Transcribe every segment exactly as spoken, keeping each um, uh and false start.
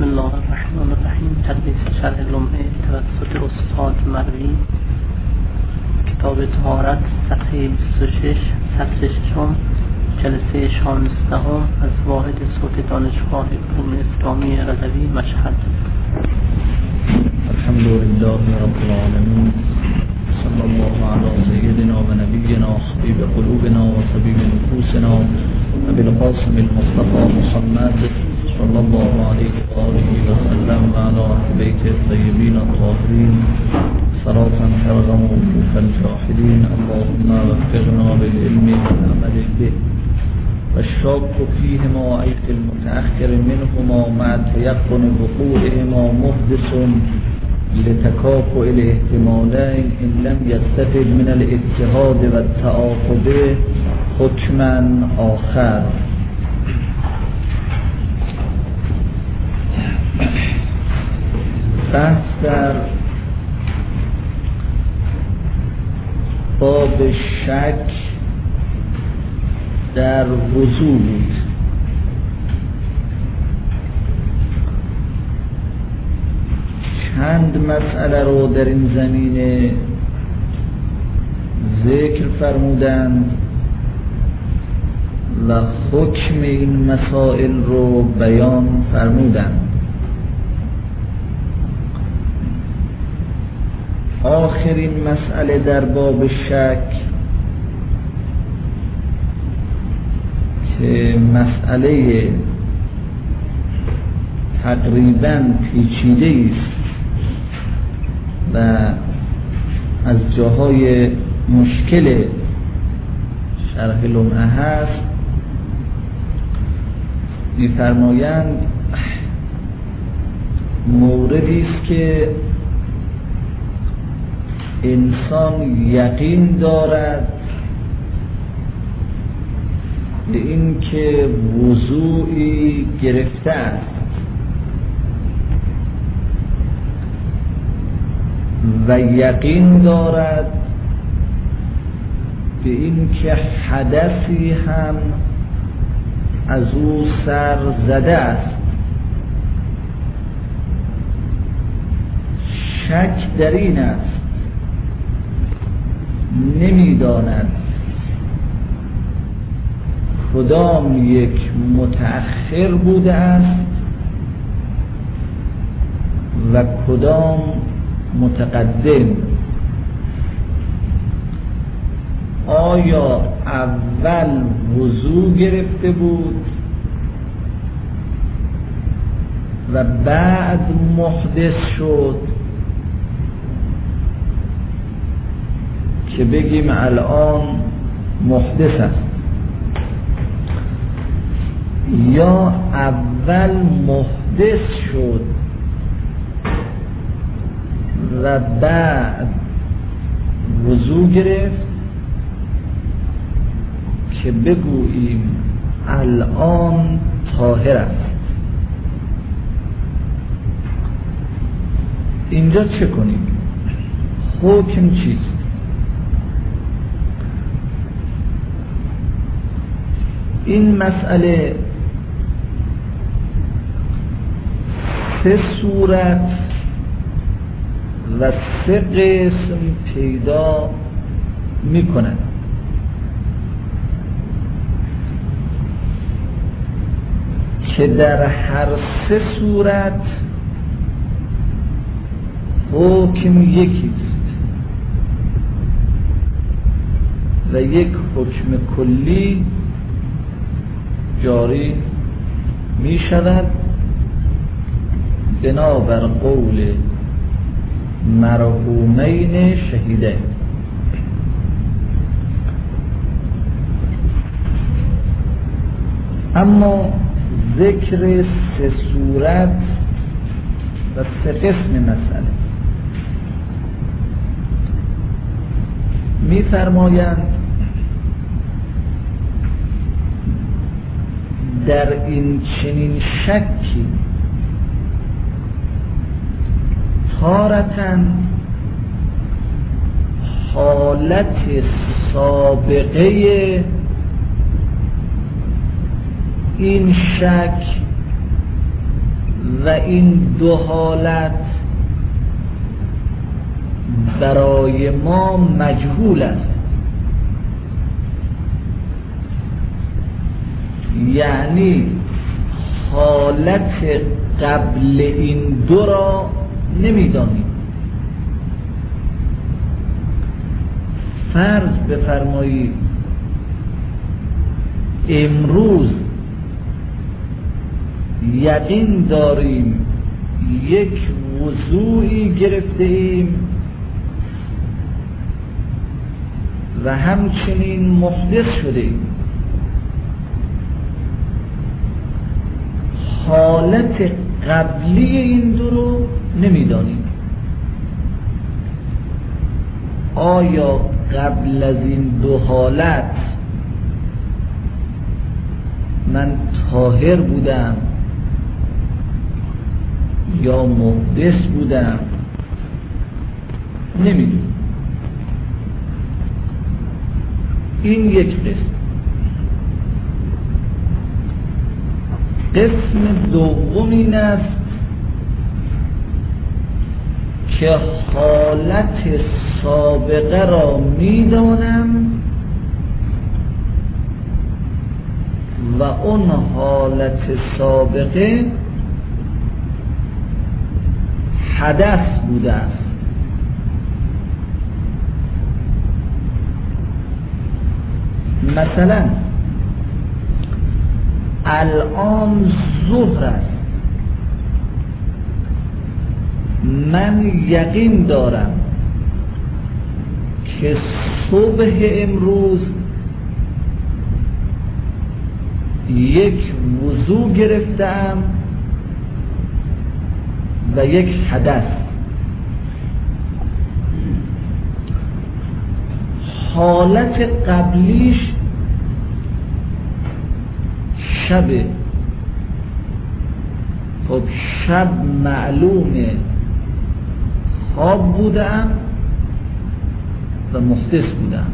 الله الرحمن الرحیم. تدریس شرح لمعه توسط استاد مروی، کتاب طهارت، صفحه بیست و شش، سطر ششم، جلسه شانزدهم از واحد صوت دانشگاه علوم اسلامی رضوی مشهد. الحمد لله رب العالمین، صلی الله علی سیدنا و نبینا حبیب قلوبنا و طبیب نفوسنا ابی القاسم المصطفى محمد صلی الله علیه و آله و سلم و علی اهل بیت الطیبین الطاهرین صلاة ترغم وقوف الجاحدین. اللهم وفقنا للعلم والعمل به والشاك فيهما أيك المتأخر منهما مع تيقن وقوعهما محدث لتكافؤ الاحتمالين إن لم يستفد من الاجتهاد والتعاقب حكما آخر. بحث در باب شک در وضو بود. چند مسئله رو در این زمینه ذکر فرمودند و حکم این مسائل رو بیان فرمودند. آخرین مسئله در باب شک که مسئله تقریباً پیچیده است و از جاهای مشکل شرح لمعه هست، می‌فرمایند موردی است که انسان یقین دارد به این که وضوعی گرفته است و یقین دارد به این که حدثی هم از او سر زده است. شک در این است، نمیداند کدام یک متأخر بوده است و کدام متقدم. آیا اول وضو گرفته بود و بعد محدث شد که بگیم الان محدث است، یا اول محدث شد و بعد وضو گرفت که بگوییم الان طاهر است. اینجا چه کنیم؟ حکم چیست؟ این مسئله سه صورت و سه قسم پیدا می کند که در هر سه صورت حکم یکیست و یک حکم کلی جاری می شود بنابر قول مرحومین شهیدین. اما ذکر سه صورت و سه قسم مسئله می فرمایند در این چنین شکی تارةً حالت سابقه این شک و این دو حالت برای ما مجهول است، یعنی حالت قبل این دو را نمیدانیم. فرض بفرمایید امروز یقین داریم یک وضوعی گرفته ایم و همچنین محدث شده ایم. حالت قبلی این دو رو نمیدانیم. آیا قبل از این دو حالت من طاهر بودم یا محدث بودم؟ نمیدونم. این یک قسم. قسم دوم این است که حالت سابقه را میدانم و اون حالت سابقه حدث بوده است. مثلا الان ظهر است، من یقین دارم که صبح امروز یک وضو گرفتم و یک حدث. حالت قبلیش شبه. خب شب معلومه خواب بودم و محدث بودم،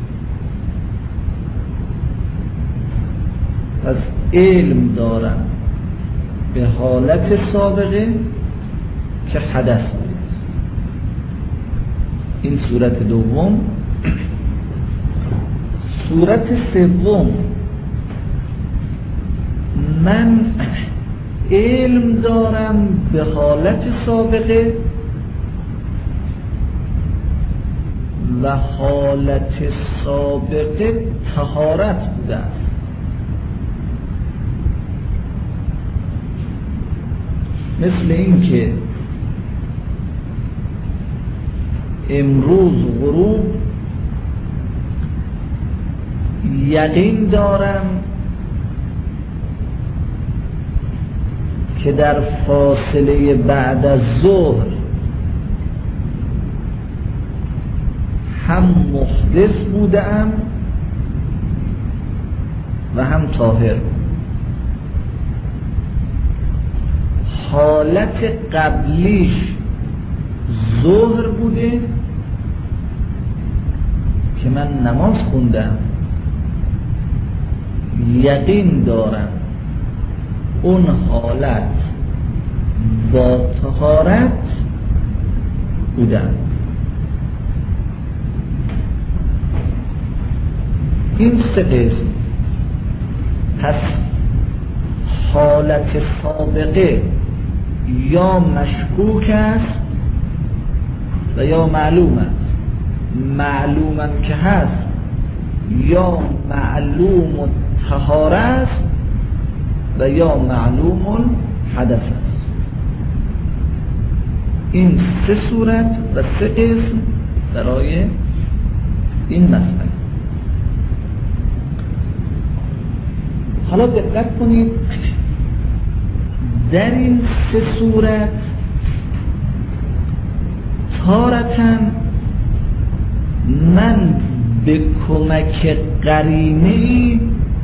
پس علم دارم به حالت سابقه که حدث بود. این صورت دوم. صورت سوم، من علم دارم به حالت سابقه و حالت سابقه طهارت بوده است. مثل این که امروز غروب یقین دارم که در فاصله بعد از ظهر هم محدث بودم و هم طاهر. حالت قبلیش ظهر بوده که من نماز خوندم، یقین دارم اون حالت با طهارت بودن. این سه قسم. پس حالت سابقه یا مشکوک است و یا معلوم است. معلومم که هست یا معلوم الطهاره است و یا معلوم حدث است. این سه صورت و سه قسم برای این مسئله. حالا دقت کنید، در این سه صورت تارتاً من به کمک قرینه‌ای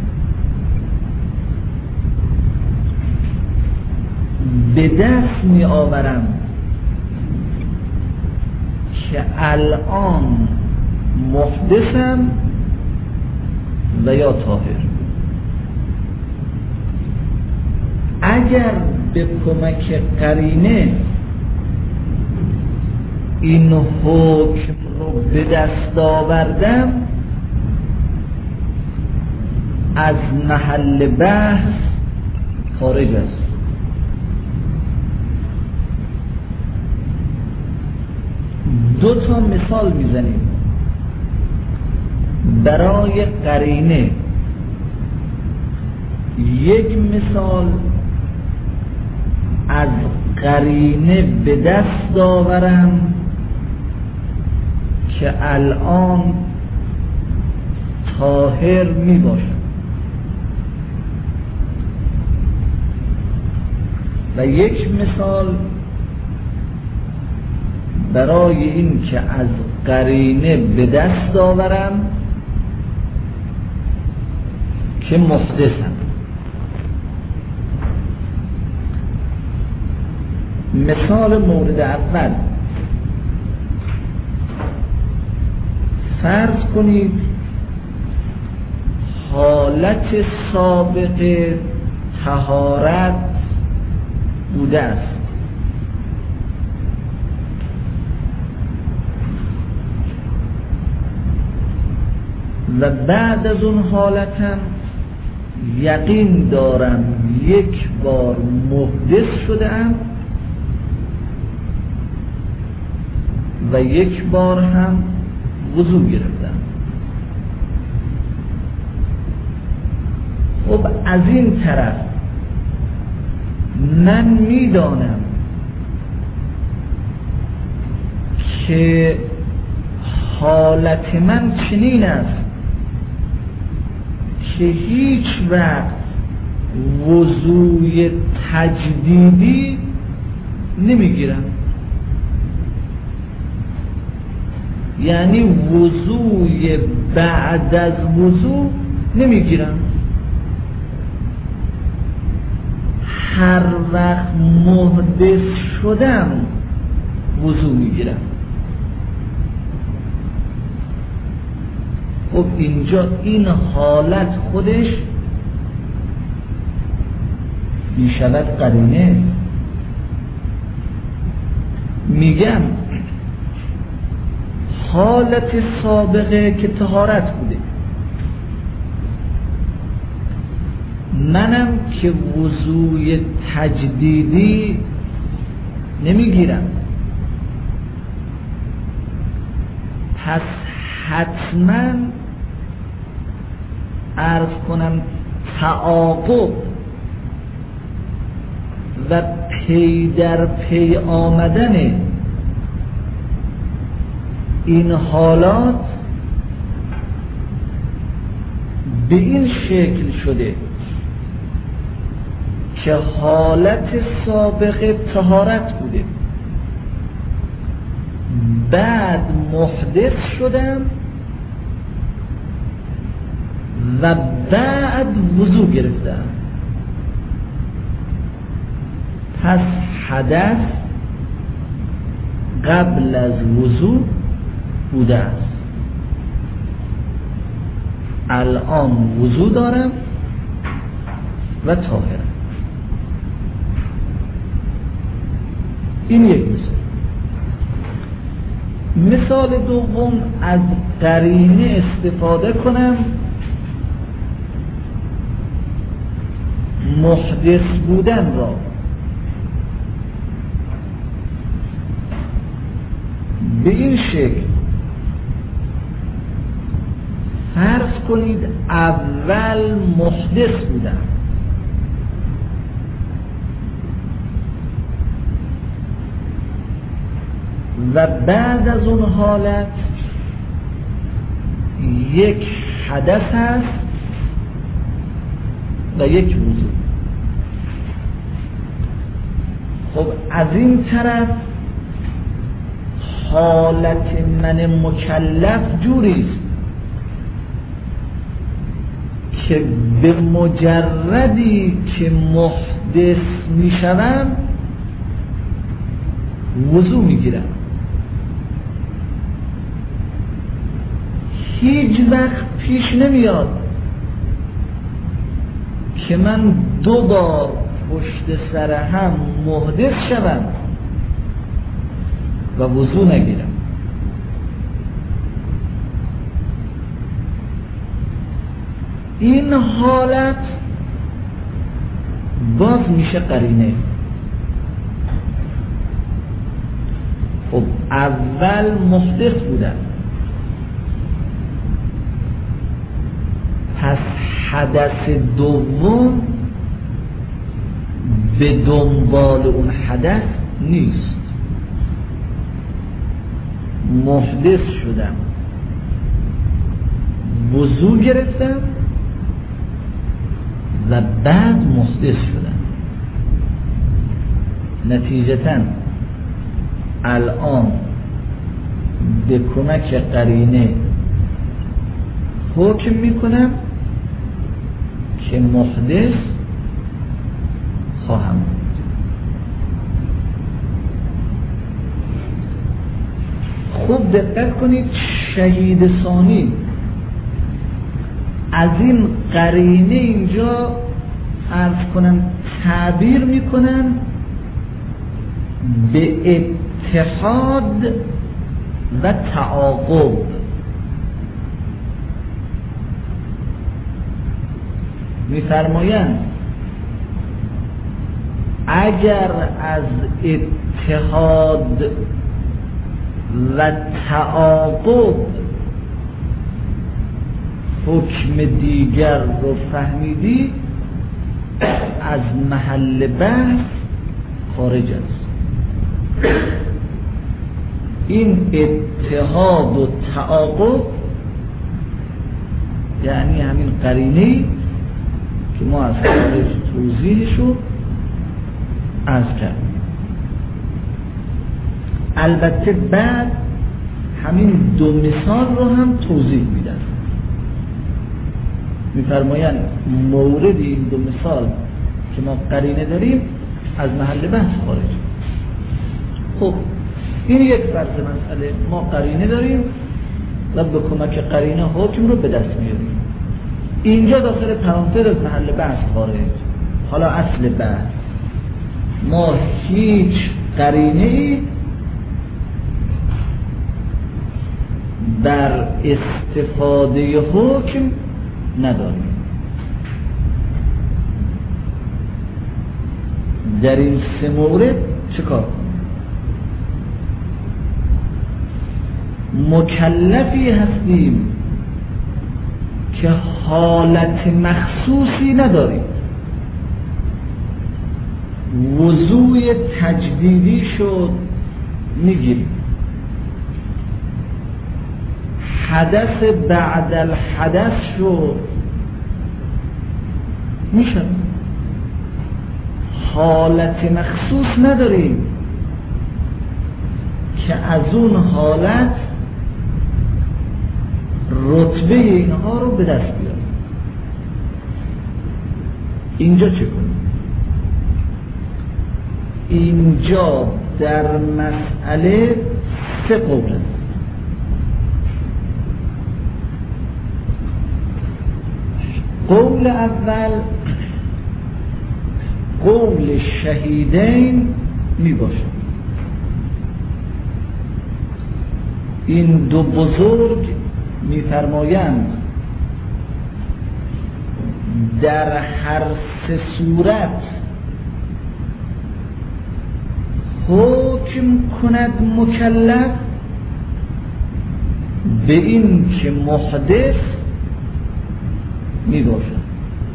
به دست می آورم که الان محدثم و یا طاهر. اگر به کمک قرینه این حکم رو به دست آوردم، از محل بحث خارج است. دو تا مثال میزنیم برای قرینه. یک مثال از قرینه به دست آورم که الان طاهر می باشم، و یک مثال برای این که از قرینه به دست آورم که محدثم. مثال مورد اول، فرض کنید حالت سابق طهارت بوده است و بعد از اون حالتم یقین دارم یک بار محدث شدم و یک بار هم وضو گرفتم. خب از این طرف من میدانم که حالت من چنین است که هیچ وقت وضوی تجدیدی نمیگیرم، یعنی وضوی بعد از وضو نمیگیرم. هر وقت محدث شدم وضو میگیرم. خب اینجا این حالت خودش میشود قرینه. میگم حالت سابقه که طهارت بوده، منم که وضوی تجدیدی نمیگیرم، پس حتما عرض کنم تعاقب و پی در پی آمدن این حالات به این شکل شده که حالت سابق طهارت بوده، بعد محدث شدم و بعد وضو گرفتم. پس حدث قبل از وضو بوده است. الان وضو دارم و طاهرم. این یک مثال. مثال دوم، از قرینه استفاده کنم محدث بودن را به این شکل فرض کنید اول محدث بودم، و بعد از اون حالت یک حدث هست و یک وضو. خب از این طرف حالت من مکلف جوریست که به مجردی که محدث می شوم وضو می گیرم. هیچ وقت پیش نمیاد که من دو بار پشت سر هم محدث شوم و وضو نگیرم. این حالت باز میشه قرینه. خب اول محدث بودم، پس حدث دوم به دنبال اون حدث نیست. محدث شدم، وضو گرفتم و بعد محدث شدم. نتیجتاً الان به کمک قرینه حکم میکنم که محدث خواهم بود. خوب دقت کنید، شهید ثانی از این قرینه اینجا عرض کنم تعبیر میکنن به اتحاد و تعاقب. میفرمایند اگر از اتحاد و تعاقب حکم دیگر رو فهمیدی، از محل بحث خارج است. این اتحاد و تعاقب یعنی همین قرینه که ما از خارج توضیحش رو عرض کردیم. البته بعد همین دو مثال رو هم توضیح میدن. میفرمایند مورد این دو مثال که ما قرینه داریم از محل بحث خارج. خب این یک فرض مسئله، ما قرینه داریم و به کمک قرینه حکم رو به دست میاریم. اینجا داخل پرانتز از محل بحث خارج. حالا اصل بحث، ما هیچ قرینه‌ای در استفاده حکم نداریم. در این سه مورد چه کار کنیم؟ مکلفی هستیم که حالت مخصوصی نداریم. وضوء تجدیدی شد میگیریم، حدث بعد الحدث شد میشه. حالت مخصوص نداریم که از اون حالت رتبه اینها رو به دست بیاریم. اینجا چه کنیم؟ اینجا در مسئله سه قول است. قول اول قول شهیدین می باشد. این دو بزرگ می فرمایند در هر سه صورت حکم کند مکلف به این که محدث می باشد.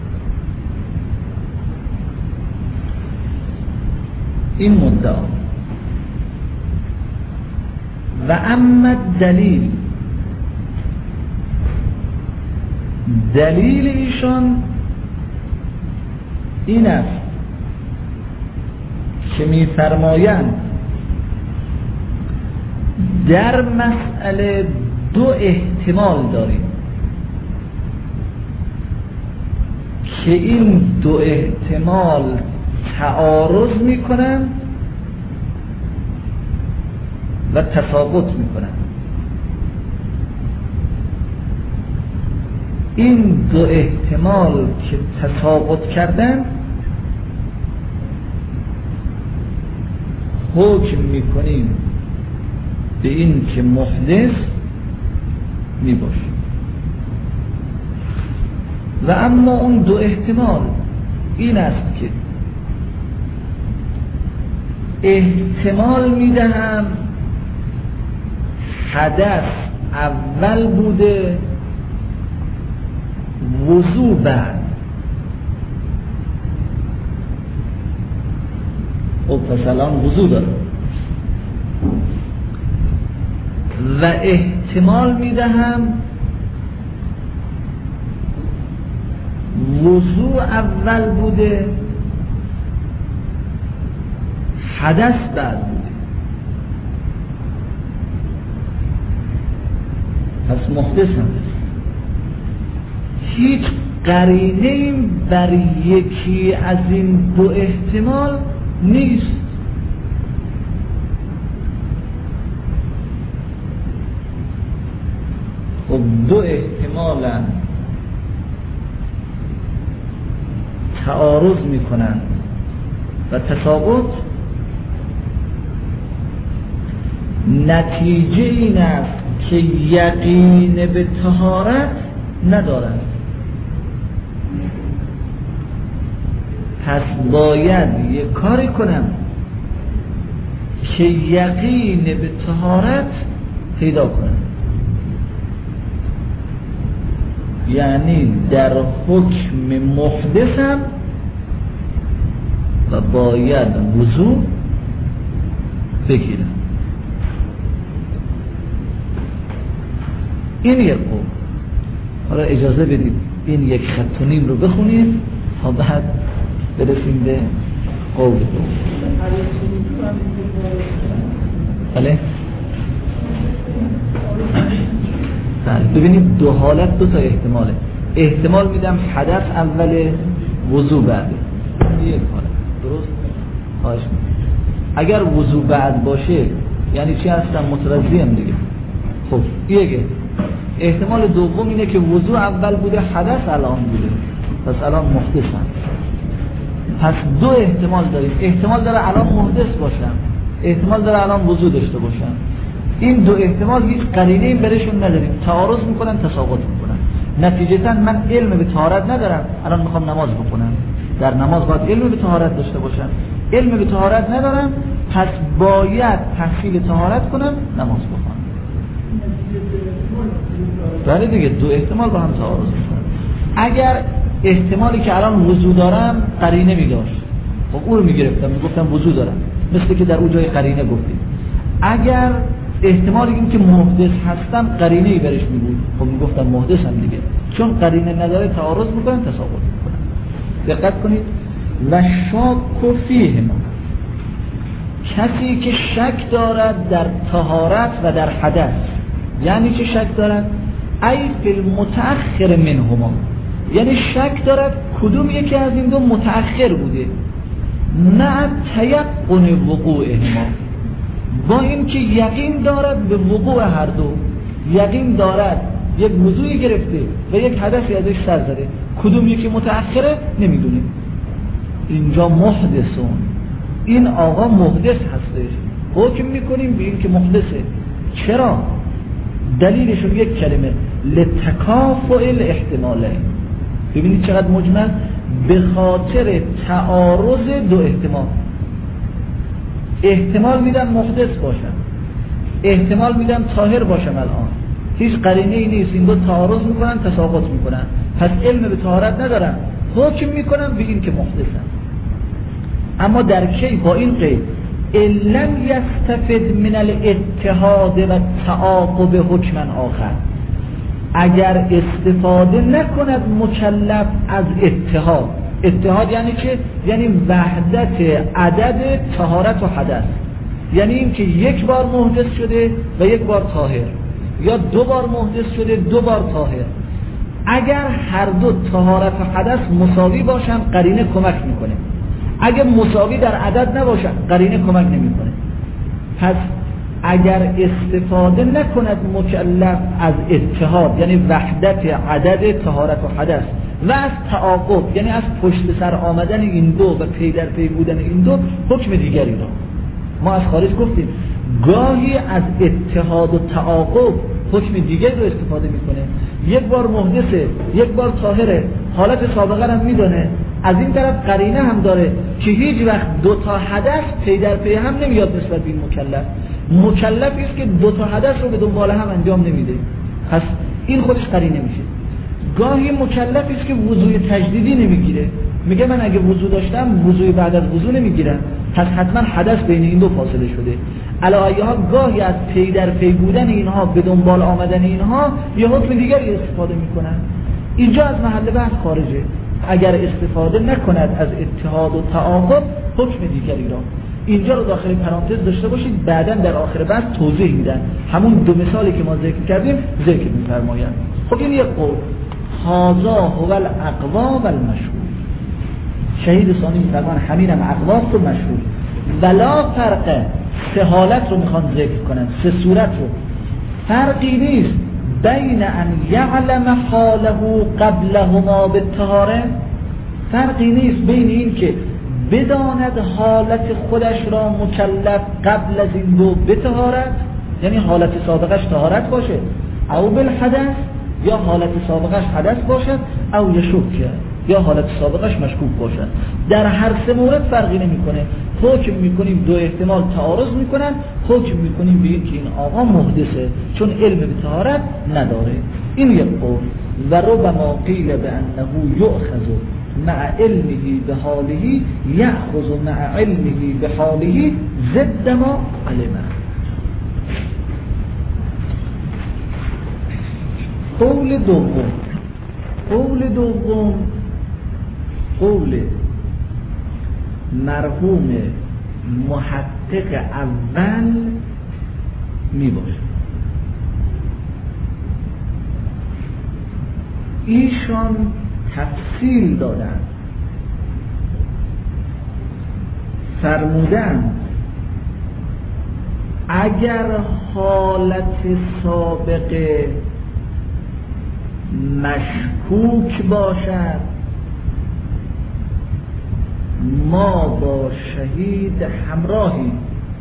این مدعا. و اما دلیل، دلیل ایشان این است که می فرمایند در مسئله دو احتمال داریم که این دو احتمال تعارض می کنند و تساقط می کنند. این دو احتمال که تساقط کردن حکم میکنیم به این که محدث میباشه. و اما اون دو احتمال این است که احتمال میدهم حدث اول بوده وضو بعد. خب پس الان وضو داره. و احتمال میدهم وضو اول بوده حدث بعد بوده. پس محدث هم هیچ قرینه بر یکی از این دو احتمال نیست. خب دو احتمالا تعارض میکنن و تساقط. نتیجه این است که یقین به طهارت ندارند. پس باید یک کاری کنم که یقین به طهارت پیدا کنم، یعنی در حکم محدثم و باید وضو بگیرم. این یک قول. حالا اجازه بدید این یک خط و نیم رو بخونید تا بعد برسیم به قول دو. بله ببینید دو حالت دو تا احتماله. احتمال میدم حدث اول وضو بعد. یک حالت درست؟ خواهش میکنم. اگر وضو بعد باشه یعنی چی هستم؟ متوضیم دیگه. خب یک احتمال دوم اینه که وضو اول بوده حدث الان بوده، پس الان محدثم. پس دو احتمال داریم. احتمال داره الان محدث باشم، احتمال داره الان وضو داشته باشم. این دو احتمال هیچ قرینه‌ای برشون نداریم، تعارض میکنن، تساقط میکنن. نتیجتا من علم به طهارت ندارم، الان میخوام نماز بخونم. در نماز باید علم به طهارت داشته باشم. علم به طهارت ندارم، پس باید تحصیل طهارت کنم، نماز بخونم. بله دیگه دو احتمال با هم تعارض میکنن. اگر احتمالی که الان وضو دارم قرینه میداشت، خب اون رو میگرفتم میگفتم وضو دارم، مثل که در اون جای قرینه گفتیم. اگر احتمالی این که محدث هستم قرینه ای برش میبود، خب میگفتم محدثم دیگه. چون قرینه نداره تعارض میکنن، تساقط میکنن. دقت کنید. و شاک فیهما، کسی که شک دارد در طهارت و در حدث. یعنی چه شک دارد؟ ای فی المتأخر منهما، یعنی شک دارد کدوم یکی از این دو متأخر بوده. نه تیقن وقوعهما، با این که یقین دارد به وقوع هر دو. یقین دارد یک وضوعی گرفته و یک حدثی ازش سر زده، کدوم یکی متأخره نمیدونیم. اینجا محدثون، این آقا محدث هستش، حکم میکنیم به این که محدثه. چرا؟ دلیلشون یک کلمه، لتکافؤ الاحتمالین. ببینید چقدر مجمل، به خاطر تعارض دو احتمال. احتمال میدم محدث باشم، احتمال میدم طاهر باشم. الان هیچ قرینه ای نیست، این دو تعارض میکنن، تساقط میکنن. پس علم به طهارت ندارم، حکم میکنم به این که محدثم. اما در کی؟ با این قید، لم یستفد من الاتحاد و تعاقب حکما آخر. اگر استفاده نکند مکلف از اتحاد. اتحاد یعنی چه؟ یعنی وحدت عدد طهارت و حدث. یعنی این که یک بار محدث شده و یک بار طاهر، یا دو بار محدث شده دو بار طاهر. اگر هر دو طهارت و حدث مساوی باشن قرینه کمک میکنه. اگر مساوی در عدد نباشن قرینه کمک نمیکنه. پس اگر استفاده نکند مکلف از اتحاد، یعنی وحدت عدد طهارت و حدث، و از تعاقب، یعنی از پشت سر آمدن این دو و پی در پی بودن این دو، حکم دیگری را. ما از خارج گفتیم گاهی از اتحاد و تعاقب حکم دیگه رو استفاده میکنه، یک بار محدثه یک بار طاهره، حالت سابقه هم میدونه، از این طرف قرینه هم داره که هیچ وقت دو تا حدث پی در پی هم نمیاد نسبت به این مکلف. مکلفی است که دو تا حدث رو به دنبال هم انجام نمیده، پس این خودش قرینه میشه. گاهی مکلفی است که وضوء تجدیدی نمیگیره، میگه من اگه وضو داشتم وضوء بعد از وضو نمیگیرم، پس حتما حدث بین این دو فاصله شده. علاوه ها گاهی از پی در پی بودن اینها به دنبال آمدن اینها یه حکم دیگری استفاده میکنن. اینجا از محل بحث خارجه. اگر استفاده نکند از اتحاد و تعاقب حکم دیگری را، اینجا رو داخل پرانتز داشته باشید، بعداً در آخر بحث توضیح میدن. همون دو مثالی که ما ذکر کردیم ذکر میفرمایند. خب این یک قول، هذا هو الاقوا و المشهور. شهید ثانی میفرمان همینم اقواست و مشهور. ولا فرق، سه حالت رو میخوان ذکر کنن، سه صورت رو. فرقی نیست بین ان یعلم حاله قبلهما بالطهاره، فرقی نیست بین این که بداند حالت خودش را مکلف قبل از این دو به طهارت، یعنی حالت سابقش طهارت باشه، او بالحدث، یا حالت سابقش حدث باشد، او یشک، یا حالت سابقش مشکوک باشد. در هر سه مورد فرقی نمیکنه. حکم میکنیم دو احتمال تعارض میکنن، حکم میکنیم به این که این آقا محدثه چون علم به طهارت نداره. این یک قول. و ربما قیل بانه یؤخذ مع علمه به حاله یأخذ مع علمه به حاله ضد ما علمه. قول دوم، قول دوم قول مرحوم محقق اول می باشه. ایشان تفصیل دادن، فرمودن اگر حالت سابقه مشکوک باشد ما با شهید همراهی،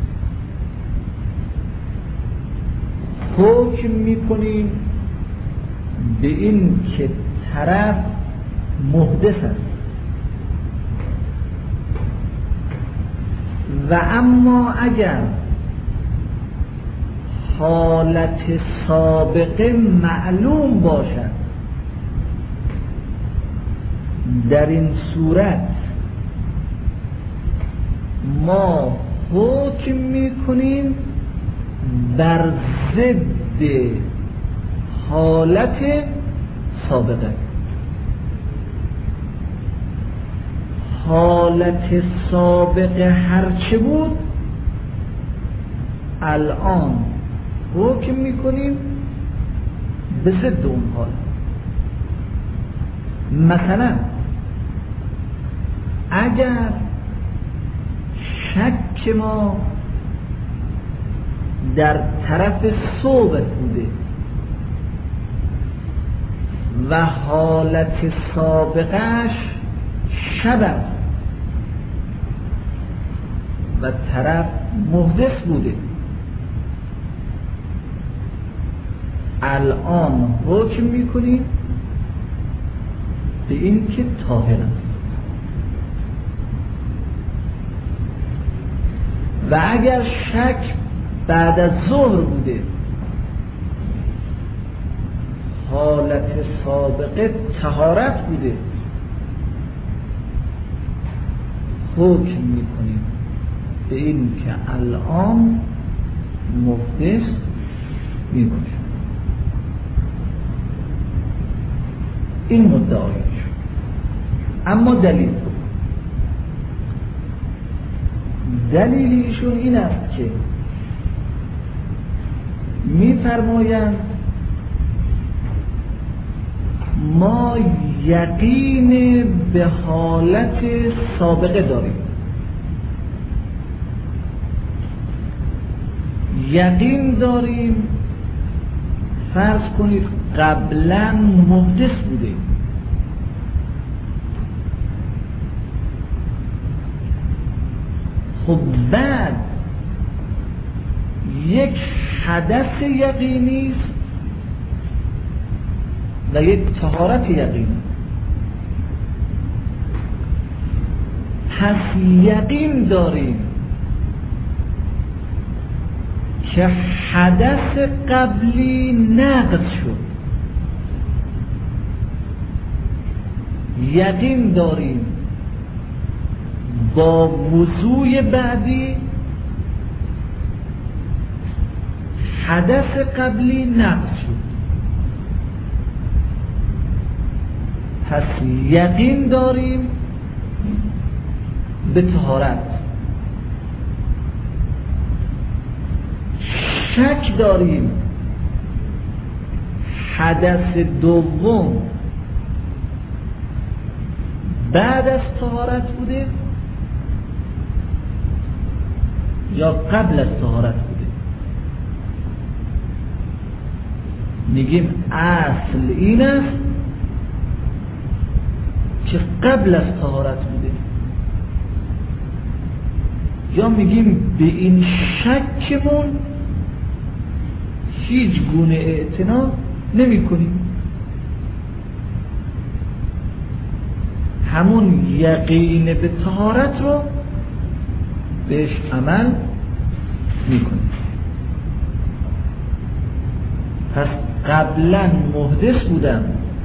حکم میکنیم به این که طرف محدث است. و اما اگر حالت سابقه معلوم باشد، در این صورت ما حکم میکنیم بر ضد حالت سابقه. حالت سابقه هرچه بود الان حکم میکنیم به ضد اون حال. مثلا اگر شک ما در طرف صبح بوده و حالت سابقش شب است و طرف محدث بوده، الان حکم میکنیم به این که طاهر است. و اگر شک بعد از ظهر بوده، حالت سابقه طهارت بوده، حکم میکنیم به این که الان محدث میباشه. این مدعایش. اما دلیل دلیل ایشون این است که میفرمایند ما یقین به حالت سابقه داریم، یقین داریم فرض کنید قبلا محدث بوده، خب بعد یک حدث یقینی است و یک طهارت یقینی. پس یقین داریم که حدث قبلی نقض شد، یقین داریم با وضوء بعدی حدث قبلی نقض شد. پس یقین داریم به طهارت، شک داریم حدث دوم بعد از طهارت بوده یا قبل از طهارت بوده. میگیم اصل این است که قبل از طهارت بوده، یا میگیم به این شکمون هیچ گونه اعتنا نمی کنیم، همون یقین به طهارت رو بهش عمل میکنیم. پس قبلا محدث بودم،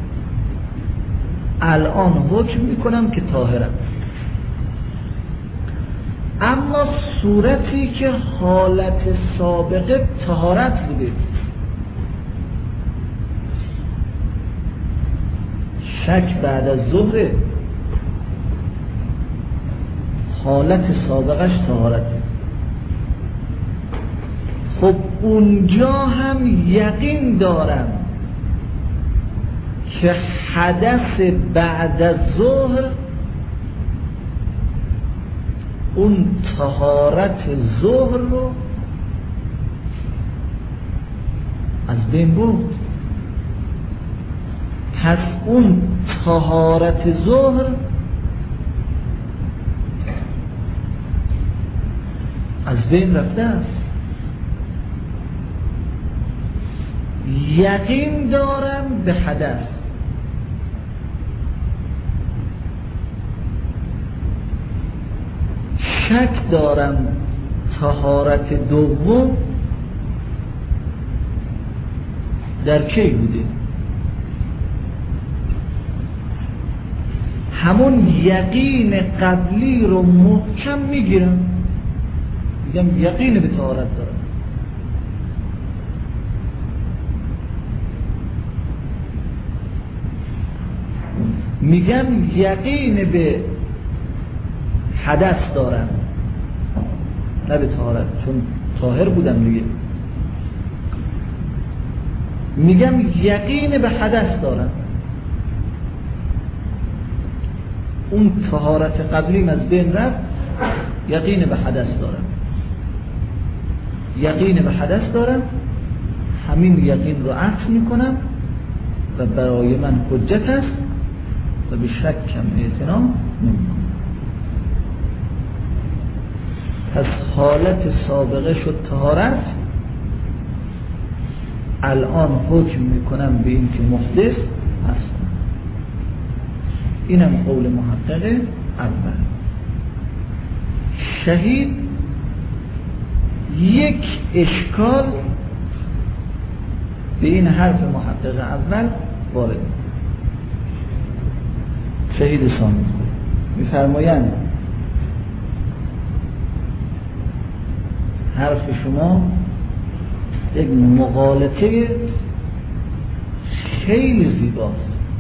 الان حکم میکنم که طاهرم. اما صورتی که حالت سابقه طهارت بوده، شک بعد از ظهر، حالت سابقش طهارته. خب اونجا هم یقین دارم که حدث بعد از ظهر اون طهارت ظهر رو از بین برد. پس اون طهارت ظهر از بین رفته است. یقین دارم به حدث، شک دارم طهارت دوم در کی بوده. همون یقین قبلی رو محکم میگیرم، میگم یقین به طهارت دارم. میگم یقین به حدث دارم، نه به طهارت، چون طاهر بودم دیگه. میگم یقین به حدث دارم، اون طهارت قبلیم از بین رفت، یقین به حدث دارم. یقین به حدث دارم، همین یقین رو عطف میکنم و برای من حجت است و به شکم اعتنا نمیکنم. پس حالت سابقه شد طهارت، الان حکم میکنم به این که محدث هستم. اینم قول محقق اول. شهید یک اشکال به این حرف محقق اول وارد. شهید ثانی میفرمایند حرف شما یک مغالطه خیلی زیباست.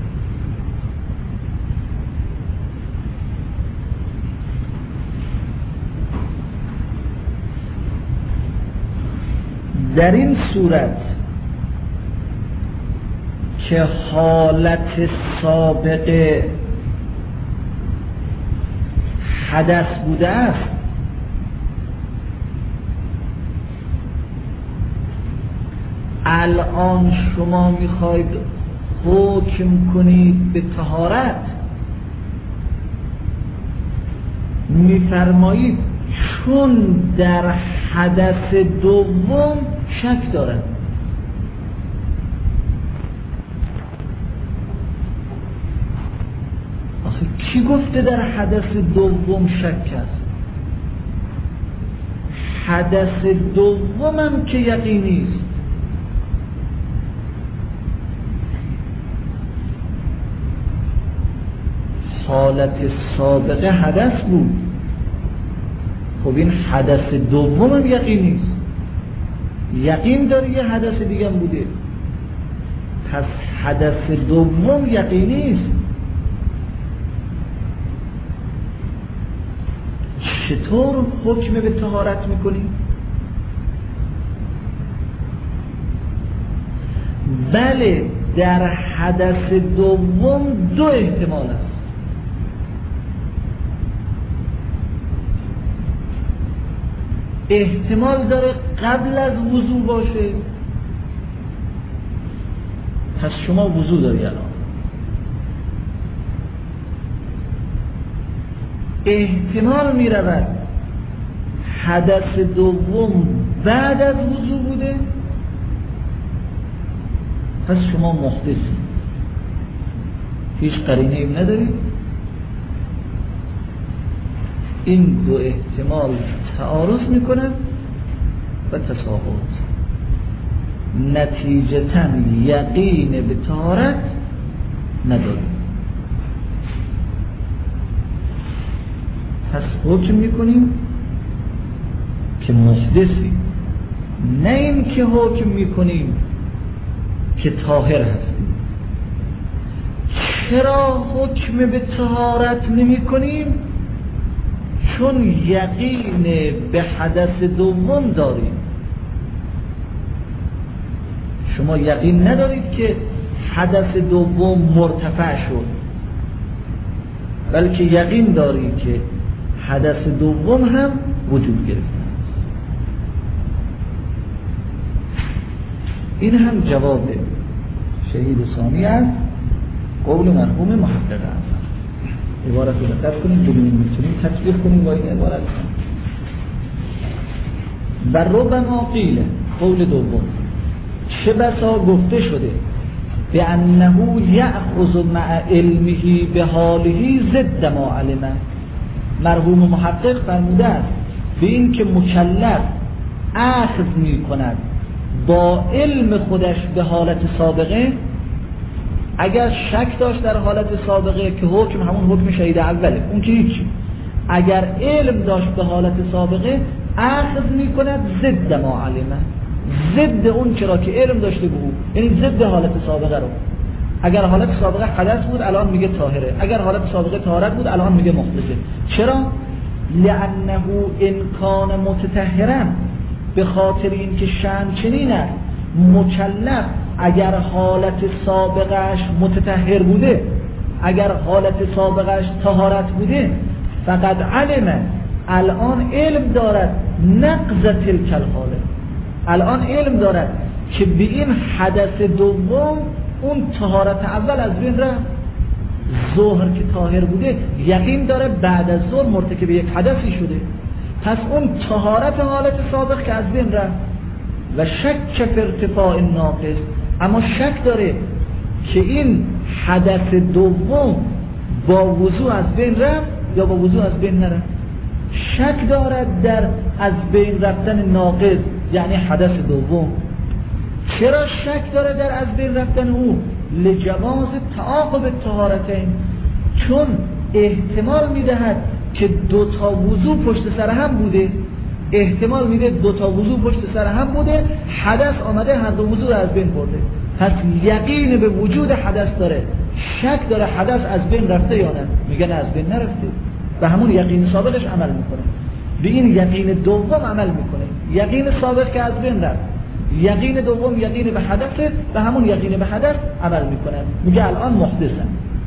در این صورت که حالت سابقه حدث بوده است، الان شما میخواید حکم کنید به طهارت، میفرمایید چون در حدث دوم شک دارد. آخه کی گفته در حدث دوم شک است؟ حدث دومم که یقینی است. حالت سابقه حدث بود، خب این حدث دومم یقینی است. یقین داری یه حدث دیگه هم بوده، پس حدث دوم یقینی است. چطور حکم به طهارت میکنی؟ بله، در حدث دوم دو احتمال است. احتمال داره قبل از وضو باشه، پس شما وضو داری الان. احتمال می رود حدث دوم بعد از وضو بوده، پس شما محدثی، هیچ قرینه ایم نداری. این دو احتمال تعارض میکنن و تساقط، نتیجتاً یقین به طهارت نداری. پس حکم میکنیم که محدثی، نه این که حکم میکنیم که طاهر هستی. چرا حکم به طهارت نمی کنیم؟ چون یقین به حدث دوم داریم. شما یقین ندارید که حدث دوم مرتفع شد، بلکه یقین دارید که حدث دوم هم وجود گرفت. این هم جواب شهید ثانی از قول مرحوم محقق است. عبارت رو دقت کنیم، ببینیم میتونیم تطبیق کنیم با این عبارت. و ربما قیل، قول دوم، چه بسا گفته شده به انه یأخذ مع علمه به حاله ضد ما علمه. مرحوم محقق فرموده است به این که مکلف اخذ می کند با علم خودش به حالت سابقه. اگر شک داشت در حالت سابقه که حکم همون حکم شهید اوله، اون که هیچی. اگر علم داشت به حالت سابقه اخذ می کند ضد ما علمه، ضد اون چرا که علم داشته بود، یعنی ضد حالت سابقه رو. اگر حالت سابقه حدث بود الان میگه طاهره، اگر حالت سابقه طهارت بود الان میگه محدثه. چرا؟ لانه ان کان متطهرا، به خاطر اینکه شأن چنین است، مکلف اگر حالت سابقش متطهر بوده، اگر حالت سابقش طهارت بوده، فقط علم، الان علم دارد نقض تلک الحاله، الان علم دارد که به این حدث دوم اون طهارت اول از بین رفت. ظهر که طاهر بوده یقین داره بعد از ظهر مرتکب یک حدثی شده، پس اون طهارت حالت سابق که از بین رفت. و شک فی ارتفاع ناقص، اما شک داره که این حدث دوم با وضو از بین رفت یا با وضو از بین نرفت. شک دارد در از بین رفتن ناقض، یعنی حدث دوم. چرا شک داره در از بین رفتن او؟ لجواز تعاقب طهارتین، چون احتمال میدهد که دو تا وضو پشت سر هم بوده، احتمال میده دو تا وضو پشت سر هم بوده، حدث آمده هر دو وضو از بین برده. پس یقین به وجود حدث داره، شک داره حدث از بین رفته یا نه، میگه نه از بین نرفته، و همون یقین سابقش عمل میکنه. به این یقین دوم عمل میکنه، یقین سابق که از بین رفت، یقین دوم یقین به حدث، و همون یقین به حدث عمل میکنه. میگه الان محدثن.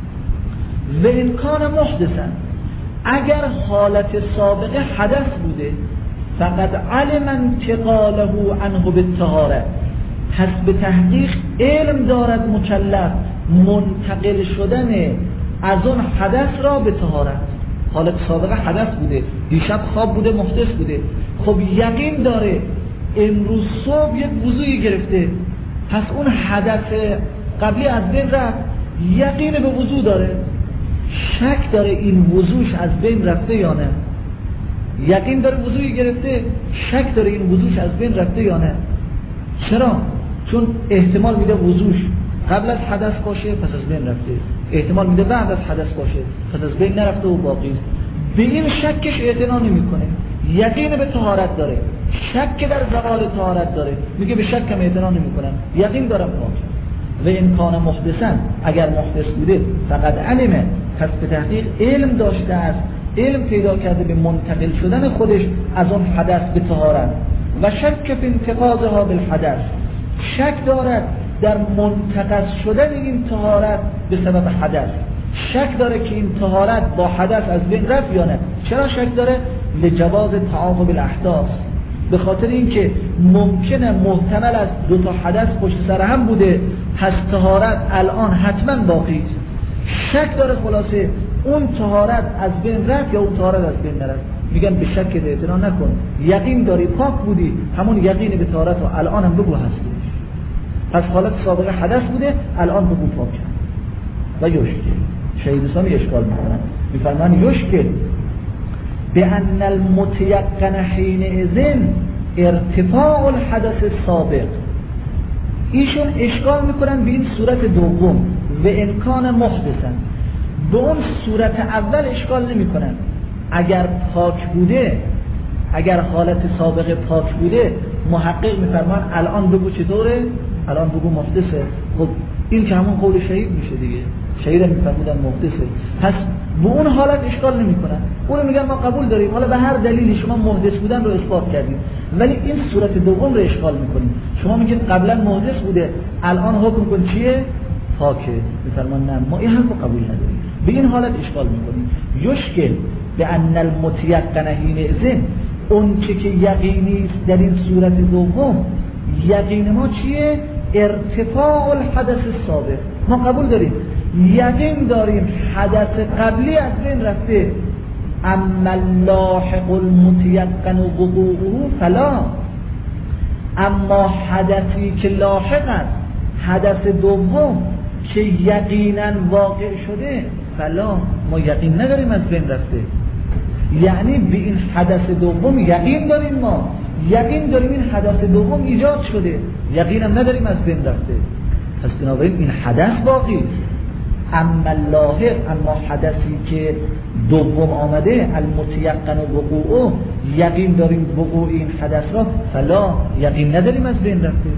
و امکان محدثن، اگر حالت سابقه حدث بوده، فقط علم انتقاله عنه بالطهاره، پس به تحقیق علم دارد مکلف منتقل شدن از اون حدث را به طهارت. حالت سابقه حدث بوده، دیشب خواب بوده محدث بوده. خب یقین داره امروز صبح یک وضوعی گرفته، پس اون حدث قبلی از بین رفت، یقین به وضوع داره، شک داره این وضوعش از بین رفته یا نه. یقین داره وضوعی گرفته، شک داره این وضوعش از بین رفته یا نه. چرا؟ چون احتمال میده وضوعش قبل از حدث باشه پس از بین رفته، احتمال میده بعد از حدث باشه پس از بین نرفته و باقی. به این شکش اعتنا نمیکنه، یقین به طهارت داره، شک در زوال طهارت داره، میگه به شکم اعتنا نمیکنم، یقین دارم پاک. و این کان محدثن، اگر محدث بوده فقط علمه، پس به تحقیق علم داشته است، علم پیدا کرده به منتقل شدن خودش از اون حدث به طهارت. و شک فی انتقاضها بالحدث، شک دارد در منتقض شدن این طهارت به سبب حدث، شک داره که این طهارت با حدث از بین رفت یا نه. چرا شک داره؟ لجواز تعاقب الاحداث، به خاطر اینکه ممکنه محتمل از دو تا حدث پشت سر هم بوده، پس طهارت الان حتما باقی است. شک داره خلاصه اون طهارت از بین رفت یا اون طهارت از بین نرفت. میگن به شک اعتنا نکن، یقین داری پاک بودی، همون یقین به طهارت رو الان هم بگو هستی. پس حالت سابقه حدث بوده، الان بگو پاک. و یشکل شهیدستانی اشکال میکنن، میفرمان یشکل به ان المتیقن حین اذن ارتفاع الحدث السابق. ایشون اشکال میکنن به این صورت دوم و امکان محدثن، به اون صورت اول اشکال نمیکنن. اگر پاک بوده، اگر حالت سابقه پاک بوده، محقق میفرمان الان بگو چطوره؟ الان بگو محدثه. خب این که همون قول شهید میشه دیگه، شهید هم میفرمودن محدثه، پس به اون حالت اشکال نمیکنن. اون میگن ما قبول داریم، حالا به هر دلیلی شما محدث بودن رو اثبات کردیم، ولی این صورت دوم رو اشکال میکنیم. شما میگید قبلا محدث بوده، الان حکم کن چیه؟ پاکه. میفرمان نه، ما این حرف رو قبول نداریم، به این حالت اشکال میکنیم. یشکل به ان المتیقن حین اذن، اون چه که یقینی است در این صورت دوم، یقین ما چیه؟ ارتفاع الحدث السابق. ما قبول داریم، یقین داریم حدث قبلی از بین رفته، اما لاحق المتیقن وقوعه فلا، اما حدثی که لاحق است، حدث دوم که یقینا واقع شده، فلا، ما یقین نداریم از بین رفته. یعنی به این حدث دوم یقین داریم، ما یقین داریم این حدث دوم ایجاد شده، یقین هم نداریم از بین رفته. پس بنابراین این حدث باقی. اما لاحق، اما حدثی که دوم آمده، المتیقن وقوعه، یقین داریم وقوع این حدث را، فلا، یقین نداریم از بین رفته.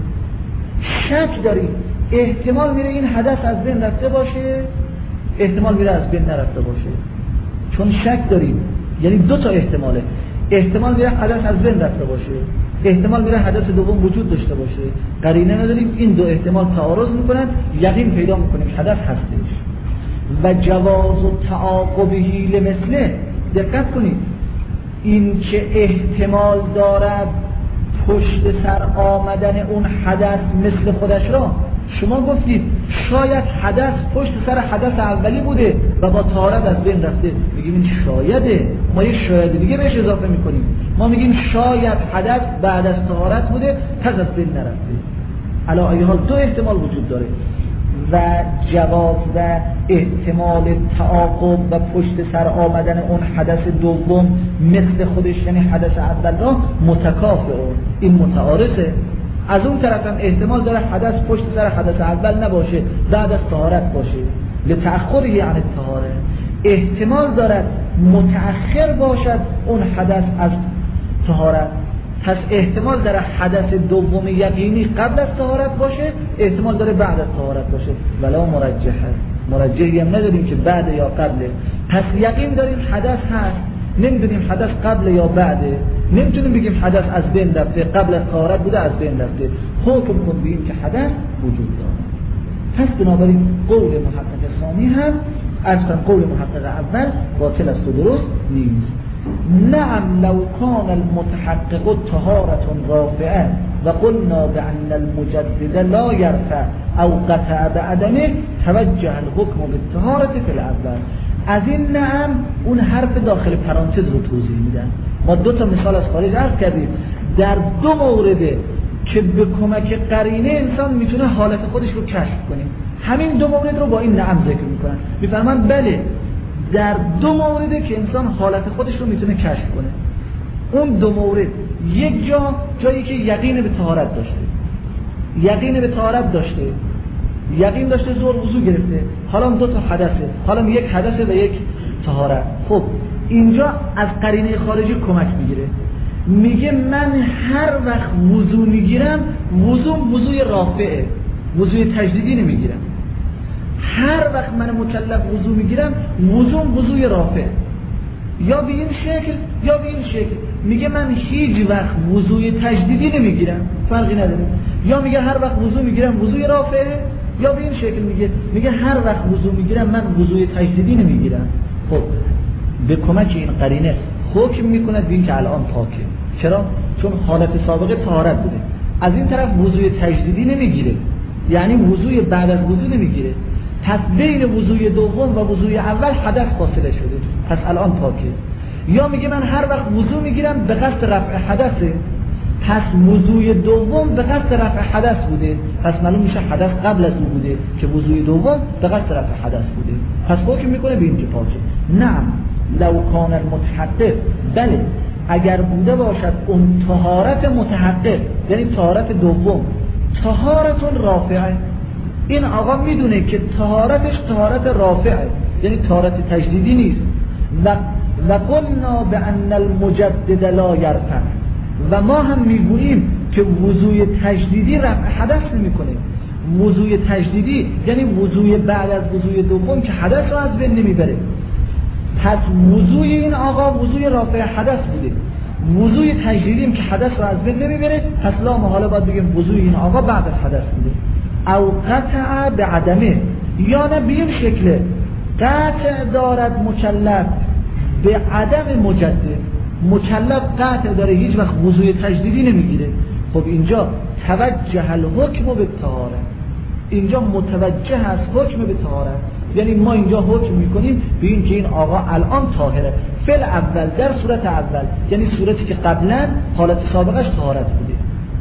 شک داریم، احتمال میره این حدث از بین رفته باشه، احتمال میره از بین نرفته باشه. چون شک داریم یعنی دو تا احتماله، احتمال میره حدث از بین رفته باشه، احتمال میره حدث دوم وجود داشته باشه. قرینه نداریم، این دو احتمال تعارض میکنن، یقین پیدا میکنیم حدث هستش. و جواز و تعاقبهی لمثله، دقت کنید، این که احتمال دارد پشت سر آمدن اون حدث مثل خودش را، شما گفتید شاید حدث پشت سر حدث اولی بوده و با طهارت از بین رفته، میگیم این شایده، ما یه شاید دیگه بهش اضافه میکنیم، ما میگیم شاید حدث بعد از طهارت بوده پس از بین نرفته. علی ای حال دو احتمال وجود داره و جواز و احتمال تعاقب و پشت سر آمدن اون حدث دوم مثل خودش یعنی حدث اول را متکافئ، این متعارضه. از اون طرف هم احتمال داره حدث پشت سر حدث اول نباشه، بعد از طهارت باشه، لتأخره یعنی طهاره. احتمال دارد متأخر باشد اون حدث از طهارت، پس احتمال داره حدث دوم یقینی قبل از طهارت باشه، احتمال داره بعد از طهارت باشه، ولا مرجحه، مرجحی هم نداریم که بعد یا قبله. پس یقین داریم حدث هست، نمیدونیم حدث قبل یا بعده، نمیتونیم بگیم حدث از بین رفته، قبل از طهارت بوده از بین رفته، حکم کن بگیم که حدث وجود داره. پس بنابراین قول محقق ثانی هم اصلا قول محقق اول باطل است و درست نیست. نعم لو كان المتحقق طهارة رافعة وقلنا بأن المجدد لا يرفع او قطع بعدمه توجه الحكم بالطهارة في الاول. از این نعم اون حرف داخل پرانتز رو توضیح میدن. ما دو تا مثال از خارج عرض کردیم. در دو مورده که به کمک قرینه انسان میتونه حالت خودش رو کشف کنه، همین دو مورد رو با این نعم ذکر میکنن. میفرمان بله در دو مورده که انسان حالت خودش رو میتونه کشف کنه. اون دو مورد، یک جا جایی که یقین به طهارت داشته، یقین به طهارت داشته یقین داشته زور وضو گرفته، حالا دو تا حدثه، حالا یک حدثه و یک طهارت. خب اینجا از قرینه خارجی کمک میگیره، میگه من هر وقت وضو میگیرم وضو وضوی رافعه، وضوی تجدیدی نمیگیرم. هر وقت من مکلف وضو میگیرم وضو وضوی رافعه، یا به این شکل یا به این شکل. میگه من هیچ وقت وضوی تجدیدی نمیگیرم، فرقی نداره. یا میگه هر وقت وضو میگیرم وضوی رافعه، یا به این شکل میگه میگه هر وقت وضو میگیرم من وضوی تجدیدی نمیگیرم. خب به کمک این قرینه حکم میکنه به این که الان پاکه. چرا؟ چون حالت سابقه طهارت بوده. از این طرف وضوی تجدیدی نمیگیره، یعنی وضوی بعد از وضو نمیگیره. پس بین وضوی دوم و وضوی اول حدث فاصله شده، پس الان پاکه. یا میگه من هر وقت وضو میگیرم به قصد رفع حدثه، پس وضوی دوم به قصد رفع حدث بوده، پس معلوم میشه حدث قبل از او بوده که وضوی دوم به قصد رفع حدث بوده، پس حکم میکنه به این که پاکه. نعم لو کان المتحقق، بله اگر بوده باشد اون طهارت متحقق، یعنی طهارت دوم، طهارت رافعه، این آقا میدونه که طهارتش طهارت رافعه، یعنی طهارت تجدیدی نیست. و و قلنا بان المجدد لا یرفع، و ما هم میگوییم که وضوی تجدیدی رفع حدث نمیکنه. وضوی تجدیدی یعنی وضوی بعد از وضوی دوم که حدث رو از بین نمیبره. پس وضوی این آقا وضوی رافع حدث بوده، وضوی تجدیدی که حدث رو از بین نمیبره، پس لا محاله باید بگیم وضوی این آقا بعد از حدث بوده. او قطع به عدمه، یا نه به این شکله قطع دارد مکلف به عدم مجدد، مکلف قطع داره هیچ وقت وضوی تجدیدی نمیگیره. خب اینجا توجه الحکم به طهارت، اینجا متوجه است حکم به طهارت، یعنی ما اینجا حکم میکنیم به این که این آقا الان طاهره. فعل اول در صورت اول، یعنی صورتی که قبلا حالت سابقش طهارت بوده.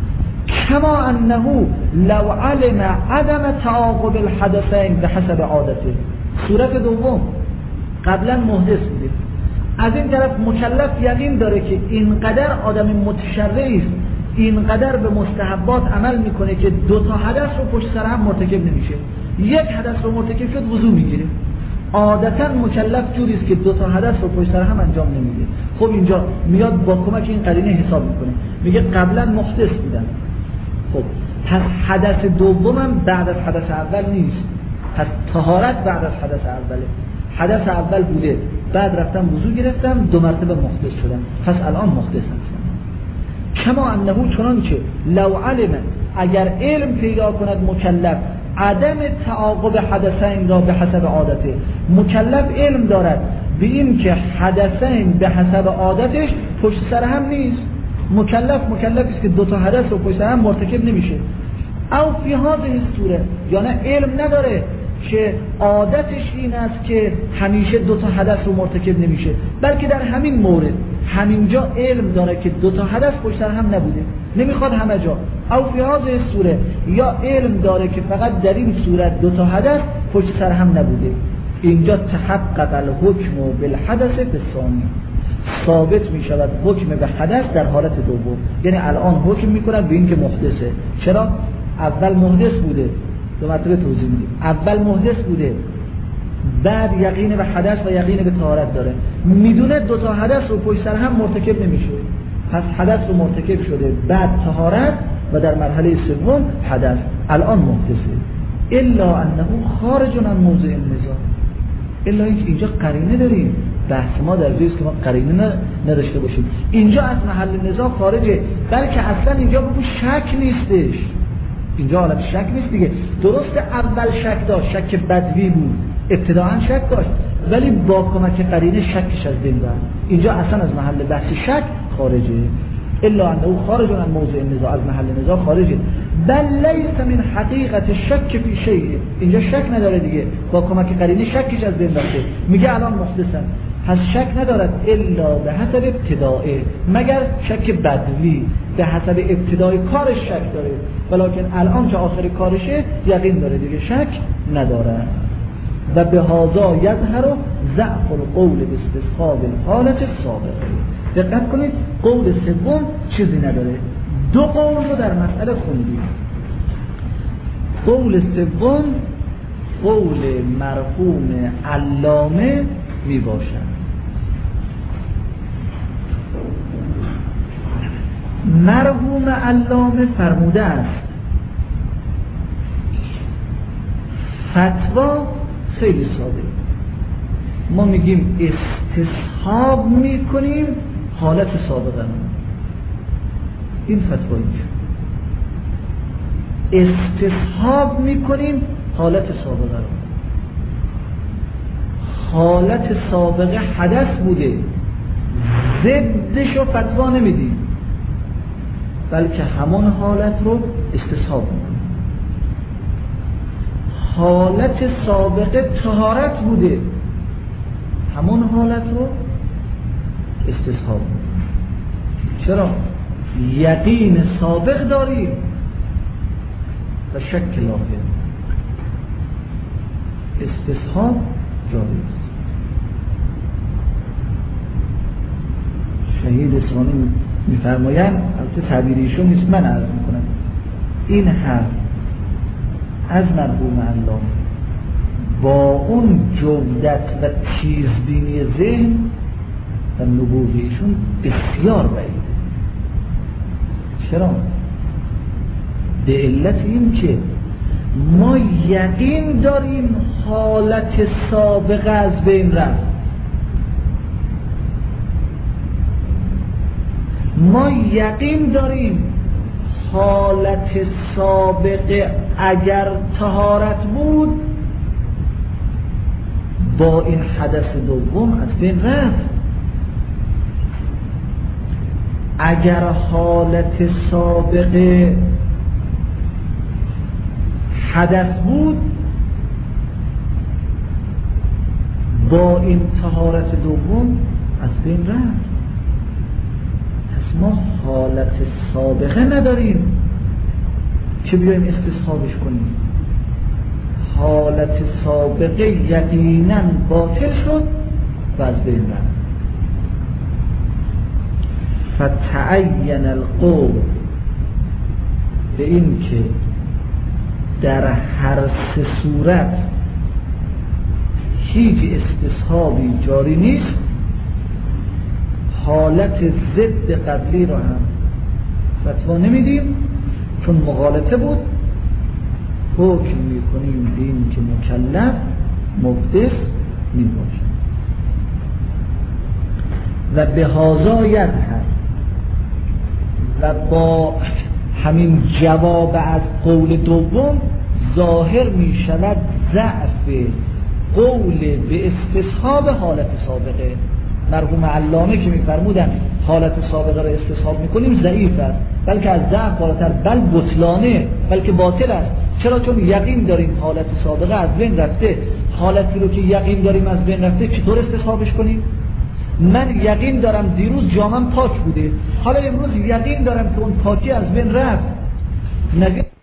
کما انه لو علم عدم تعاقب الحدثین به حسب عادته، صورت دوم قبلا محدث بوده، از این طرف مکلف یقین داره که اینقدر آدم متشرعی است، اینقدر به مستحبات عمل میکنه که دو تا حدث رو پشت سر هم مرتکب نمیشه، یک حدث رو مرتکب شد وضو میگیره. عادتا مکلف جوری است که دو تا حدث رو پشت سر هم انجام نمیده. خب اینجا میاد با کمک این قرینه حساب میکنه، میگه قبلا محدث بودن، خب پس حدث دومم بعد از حدث اول نیست، پس طهارت بعد از حدث اوله. حدث اول بوده، بعد رفتم وضو گرفتم، دو مرتبه محدث شدم، پس الان محدث هستم. کما انه چنانچه لو علم، اگر علم پیدا کند مکلف عدم تعاقب حدثین را به حسب عادته، مکلف علم دارد به این که حدثین به حسب عادتش پشت سر هم نیست، مکلف مکلف است که دو تا حدث رو پشت سر هم مرتکب نمیشه. او فی هذه صورت، یعنی علم نداره که عادتش این است که همیشه دو تا حدث رو مرتکب نمیشه، بلکه در همین مورد همینجا علم داره که دو تا حدث پشت سر هم نبوده، نمیخواد همه جا. او فی هذه صورت، یا علم داره که فقط در این صورت دو تا حدث پشت سر هم نبوده. اینجا تحقق الحکم بالحدث بالثانی، ثابت می شود حکم به حدث در حالت دوم، یعنی الان حکم میکنن به این که محدثه. چرا؟ اول محدث بوده، دو مرتبه توضیح میدیم، اول محدث بوده، بعد یقین به حدث و یقین به طهارت داره، میدونه دو تا حدث رو پشت سر هم مرتکب نمیشه، پس حدث رو مرتکب شده، بعد طهارت و در مرحله سوم حدث، الان محدثه. الا انه خارج عن موضع النزاع، الا اینکه اینجا قرینه داریم، بحث ما در جایست که ما قرینه نداشته باشیم، اینجا از محل نزاع خارجه، بلکه اصلا اینجا بگو شک نیستش، اینجا حالت شک نیست دیگه. درست اول شک داشت، شک بدوی بود، ابتداعا شک داشت، ولی با کمک قرینه شکش از بین رفت، اینجا اصلا از محل بحث شک خارجه. الا انه خارج عن موضع النزاع، از محل نزاع خارجه. بل لیس من حقیقت شک فی شیء، اینجا شک نداره دیگه، با کمک قرینه شکش از بین رفته. میگه الان محدثن، پس شک ندارد الا به حسب ابتدائه، مگر شک بدوی به حسب ابتدای کارش شک داره، ولکن الان که آخر کارشه یقین داره دیگه، شک نداره. و به هذا یظهر ضعف القول باستسقاء الحالة السابقه. دقت کنید، قول سوم چیزی نداره. دو قول رو در مسئله خوندیم. قول سوم قول مرحوم علامه می باشد. مرحوم علامه فرموده است فتوا خیلی ساده، ما میگیم استصحاب میکنیم حالت سابقه. این فتوایی استصحاب میکنیم حالت سابقه رو. حالت سابقه حدث بوده، ضدشو فتوا نمیدیم، بلکه همون حالت رو استصحاب میکنیم. حالت سابقه طهارت بوده، همون حالت رو استصحاب میکنیم. چرا؟ یقین سابق داریم و شک لاحق. استصحاب جاری است. شهید اسلامی میفرمایند، البته تعبیر ایشون نیست، من عرض میکنم، این حرف از مرحوم علامه با اون جودت و تیزبینی ذهن و نبوغیشون بسیار بعیده. چرا؟ به علت این که ما یقین داریم حالت سابقه از بین رفت، ما یقین داریم حالت سابقه اگر طهارت بود با این حدث دوم از بین رفت. اگر حالت سابقه حدث بود با این طهارت دوم از بین رفت. پس ما حالت سابقه نداریم که بیایم استصحابش کنیم. حالت سابقه یقینا باطل شد و از بین رفت. فتعین القول، به این که در هر سه صورت هیچ استصحابی جاری نیست، حالت ضد قبلی رو هم فتوا نمیدیم چون مغالطه بود، حکم میکنیم به این که مکلف محدث میباشد. و به هذا یظهر، و با همین جواب از قول دوم ظاهر می شود ضعف قول به استصحاب حالت سابقه. مرحوم علامه که می فرمودن حالت سابقه را استصحاب می کنیم ضعیف است، بلکه از ضعف بالاتر، بل بطلانه، بلکه باطل است. چرا؟ چون یقین داریم حالت سابقه از بین رفته. حالتی رو که یقین داریم از بین رفته چطور استصحابش کنیم؟ من یقین دارم دیروز جامم پاک بوده، حالا امروز یقین دارم که اون پاکی از بین رفت. نگه